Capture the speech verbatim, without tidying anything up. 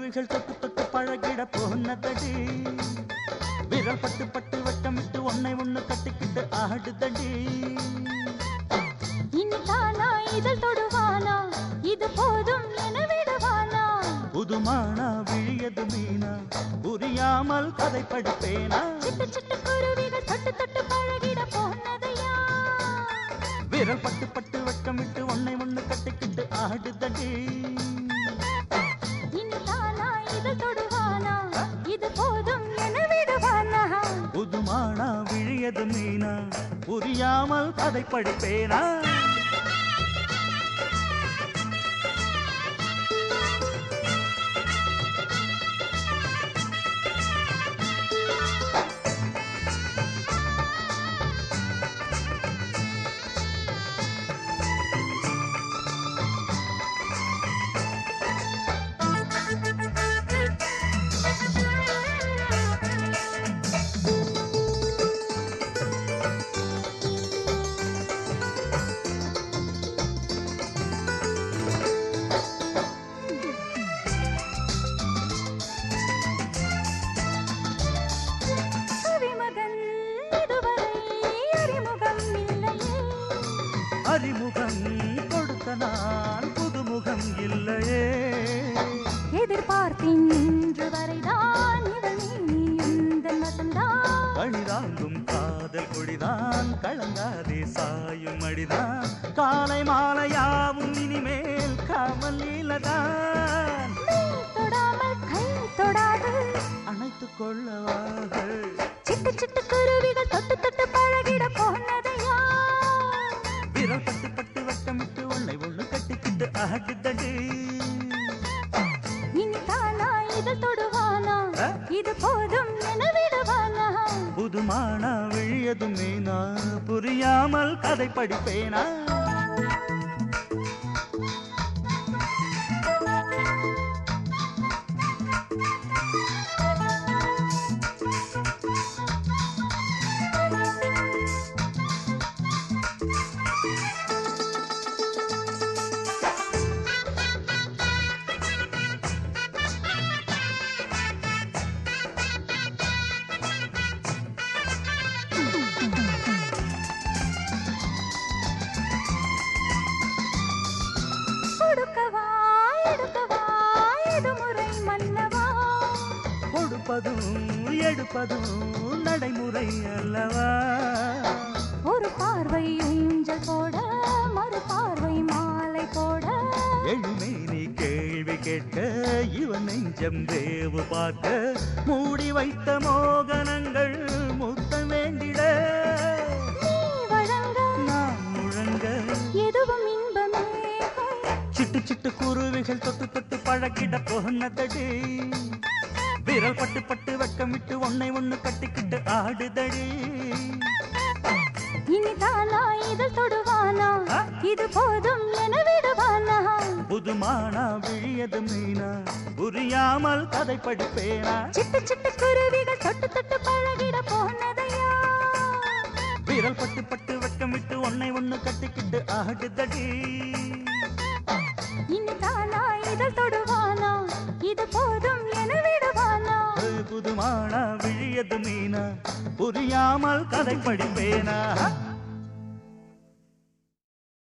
குருவிகள் தொட்டு தொட்டு பழகிட போனதடி விரல் பட்டு பட்டு வட்டமிட்டு ஒன்னை ஒண்ணு கட்டிக்கிட்டு ஆடுதடி இனிதானா இதழ் தொடுவானா இது போதும் என விடுவானா புதுமானா விழியது மீனா புரியாமல் கதை படிப்பேனா சிட்டு சிட்டு குருவிகள் தொட்டு தொட்டு பழகிட போனதையா விரல் பட்டு பட்டு வட்டமிட்டு ஒன்னை ஒண்ணு கட்டிக்கிட்டு ஆடுதடி இனிதானா இதழ் தொடுவானா இது போதும் என விடுவானா புதுமானா விழியது மீனா புரியாமல் கதை படிப்பேனா அறிமுகம் கொடுத்த நான் புதுமுகம் இல்லையே எதிர்பார்த்தேன் இன்று வரைதான் இவள் நீ எந்தன் வசந்தான் கணிதாங்கும் காதல் கொடிதான் கலங்காதே சாயும் அடிதான் காலை மாலையாவும் இனிமேல் காமல் நீலதான் தொடாமல் கை தொடாது அணைத்துக் கொள்ளவாக சிட்டு சிட்டு குருவிகள் தொட்டு தொட்டு பழகிட போனதையா விரல் பட்டு பட்டு வட்டமிட்டு ஒன்னை ஒண்ணு கட்டிக்கிட்டு ஆடுதடி இனிதானா இதழ் தொடுவானா இது போதும் என விடுவானா புதுமானா விழியது மீனா புரியாமல் கதை படிப்பேனா கொடுக்கவா எடுக்கவா இது முறை மன்னவா கொடுப்பதும் எடுப்பதும் நடைமுறை அல்லவா ஒரு பார்வை ஊஞ்சல் போட மறு பார்வை மாலை போட எழுமே நீ கேள்வி கேட்க இவன் நெஞ்சம் தேவு பார்க்க மூடி வைத்த மோகனங்கள் முத்த வேண்டிட நீ வழங்க நான் முழங்க எதுவும் இன்பமே சிட்டு சிட்டு குருவிகள் தொட்டு தொட்டு பழகிட போனதடி விரல் பட்டு பட்டு வெக்கமிட்டு ஒன்னை ஒண்ணு கட்டிக்கிட்டு ஆடுதடி இனிதானா இதழ் தொடுவானா இது போதும் என விடுவானா புதுமானா விழியது மீனா புரியாமல் கதை படிப்பேனா சிட்டு சிட்டு குருவிகள் தொட்டு தொட்டு பழகிட போனதையா விரல் பட்டு பட்டு வெக்கமிட்டு ஒன்னை ஒண்ணு கட்டிக்கிட்டு ஆடுதடி இனிதானா இதழ் தொடுவானா இது போதும் என விடுவானா புதுமானா விழியது மீனா புரியாமல் கதை படிப்பேனா